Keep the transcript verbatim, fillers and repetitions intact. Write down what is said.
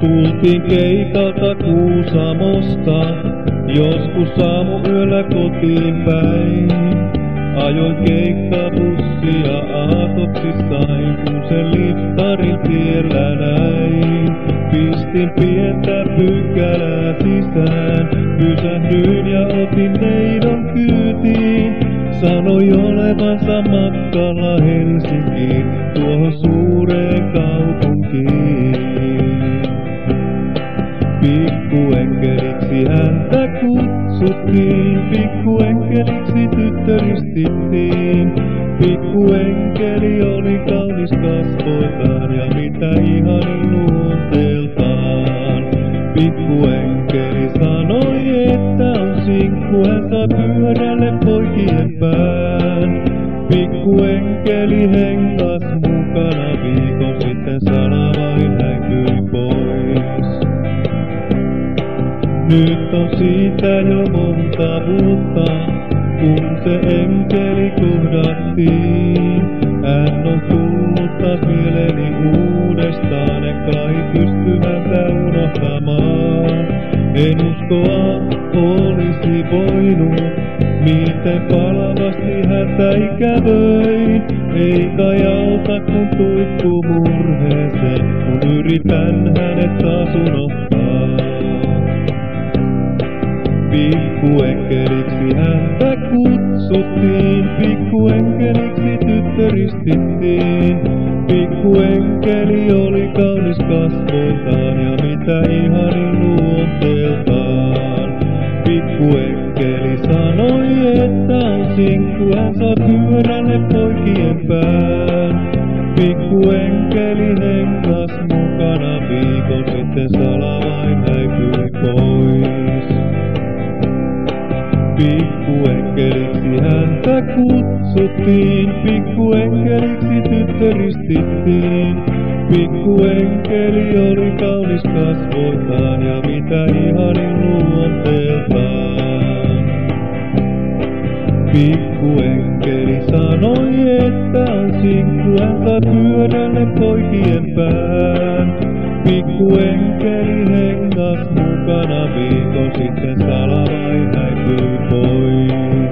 Tultiin keikalta Kuusamosta, joskus aamuyöllä kotiin päin. Ajoin keikkabussia aatoksissain, kun sen liftarin tiellä näin. Pistin pientä pykälää sisään, pysähdyin ja otin neidon kyytiin. Sanoi olevansa matkalla Helsinkiin, tuohon suureen kaupunkiin. Pikkuenkeliksi häntä kutsuttiin, pikkuenkeliksi tyttö ristittiin. Pikkuenkeli oli kaunis kasvoiltaan ja mitä ihanin luonteeltaan. Pikkuenkeli sanoi, että on sinkku, hän sai pyörälle poikien pään. Pikkuenkeli hengas mukana viikon sitten salavain häipyi pois. Nyt on siitä jo monta vuotta, kun se enkeli kohdattiin. Hän on tullut taas mieleeni uudestaan, en kai pysty häntä unohtamaan. En uskoa olisi voinut, miten palavasti häntä ikävöin. Ei kai auta kun tuikku murheeseen, kun yritän hänet taas unohtaa. Pikkuenkeliksi häntä kutsuttiin, pikkuenkeliksi tyttö ristittiin. Pikkuenkeli oli kaunis kasvoiltaan ja mitä ihanin luonteeltaan. Pikkuenkeli sanoi, että on sinkku, hän saa pyörälle poikien pään. Pikkuenkeli hengas mukana viikon sitten salavain häipyi pois. Pikkuenkeliksi häntä kutsuttiin, pikkuenkeliksi tyttö ristittiin. Pikkuenkeli oli kaunis kasvoiltaan ja mitä ihanin luonteeltaan. Pikkuenkeli sanoi, että on sinkku, hän saa pyörälle poikien pään. Pikkuenkeli hengas mukana viikon sitten salavain häipyi pois.